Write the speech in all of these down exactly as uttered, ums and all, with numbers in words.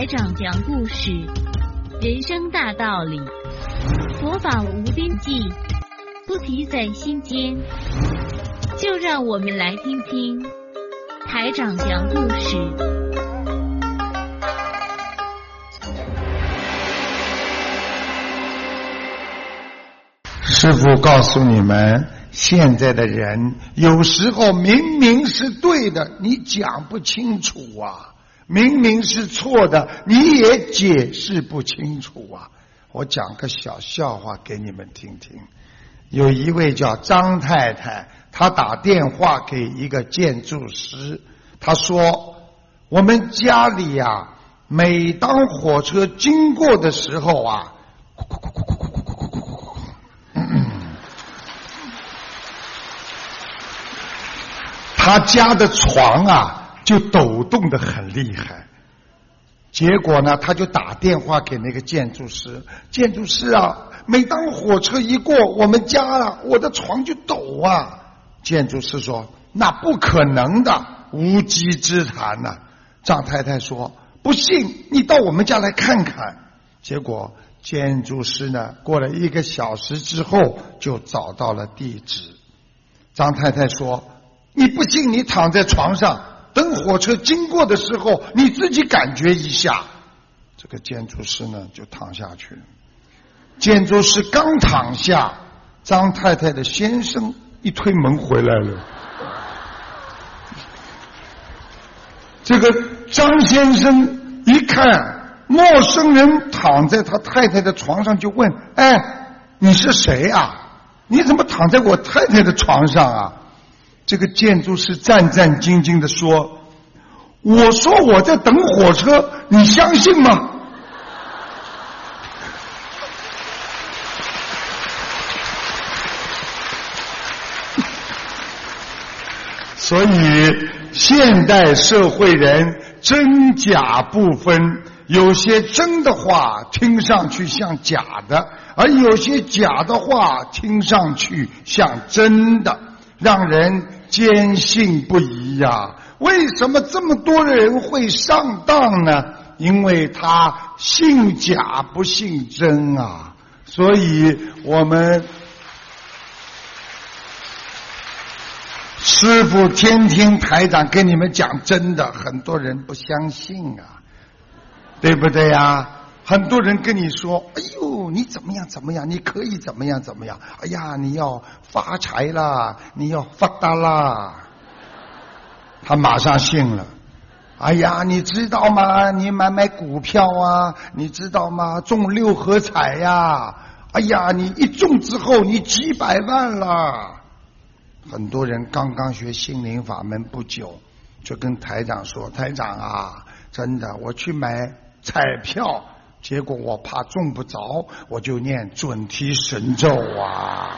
台长讲故事，人生大道理，佛法无边际，不提在心间。就让我们来听听台长讲故事。 师父告诉你们，现在的人有时候明明是对的，你讲不清楚啊。明明是错的，你也解释不清楚啊！我讲个小笑话给你们听听。有一位叫张太太，她打电话给一个建筑师，她说：我们家里啊，每当火车经过的时候啊，他家的床啊就抖动得很厉害。结果呢，他就打电话给那个建筑师，建筑师啊，每当火车一过我们家啊，我的床就抖啊。建筑师说：那不可能的，无稽之谈啊。张太太说：不信你到我们家来看看。结果建筑师呢，过了一个小时之后就找到了地址。张太太说：你不信你躺在床上，等火车经过的时候你自己感觉一下。这个建筑师呢就躺下去了。建筑师刚躺下，张太太的先生一推门回来了。这个张先生一看陌生人躺在他太太的床上，就问：哎，你是谁啊？你怎么躺在我太太的床上啊？这个建筑师战战兢兢地说：我说我在等火车，你相信吗？所以现代社会人真假不分，有些真的话听上去像假的，而有些假的话听上去像真的，让人坚信不疑呀。为什么这么多人会上当呢？因为他信假不信真啊。所以我们师父天听台长跟你们讲真的，很多人不相信啊，对不对呀？很多人跟你说：哎呦，你怎么样怎么样，你可以怎么样怎么样，哎呀，你要发财啦，你要发达啦，他马上信了。哎呀，你知道吗？你买买股票啊，你知道吗？中六合彩呀，哎呀，你一中之后你几百万了。很多人刚刚学心灵法门不久，就跟台长说：台长啊，真的，我去买彩票，结果我怕中不着，我就念准提神咒啊。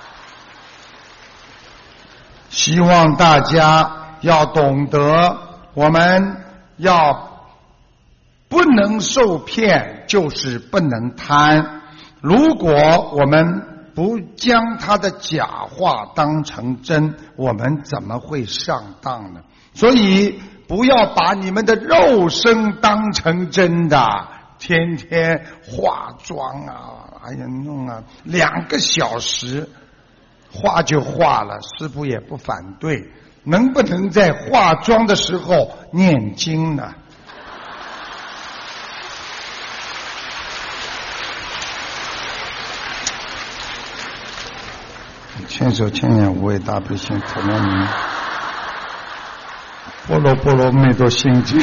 希望大家要懂得，我们要不能受骗，就是不能贪。如果我们不将他的假话当成真，我们怎么会上当呢？所以不要把你们的肉身当成真的，天天化妆啊，哎呀弄啊，两个小时化就化了，师父也不反对。能不能在化妆的时候念经呢？千手千眼无畏大悲心，陀罗尼，波罗波罗蜜多心经。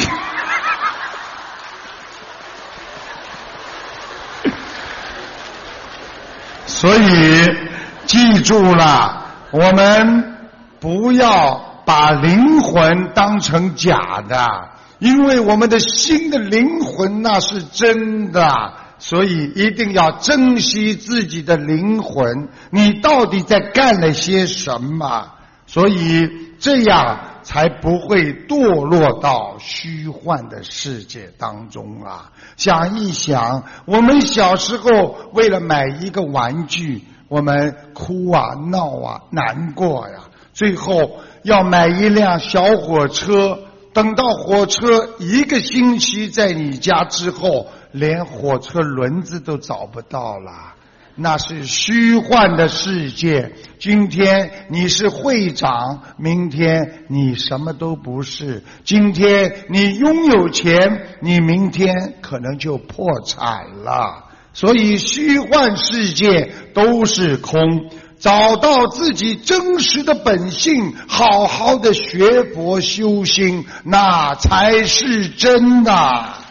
所以记住了，我们不要把灵魂当成假的，因为我们的心的灵魂那是真的。所以一定要珍惜自己的灵魂，你到底在干了些什么？所以这样才不会堕落到虚幻的世界当中啊！想一想，我们小时候为了买一个玩具，我们哭啊闹啊难过呀，最后要买一辆小火车， 等到火车一个星期在你家之后，连火车轮子都找不到了。那是虚幻的世界。今天你是会长，明天你什么都不是。今天你拥有钱，你明天可能就破产了。所以虚幻世界都是空。找到自己真实的本性，好好的学佛修心，那才是真的。